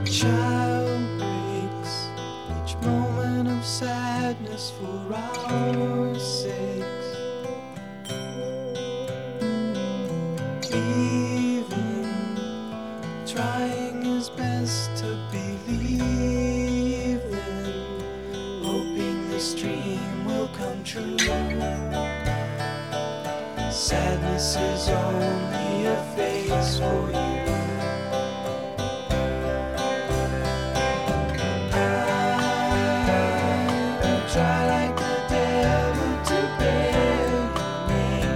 child breaks each moment of sadness for our sakes, even trying his best to believe in, hoping this dream will come true. Sadness is only a phase for you.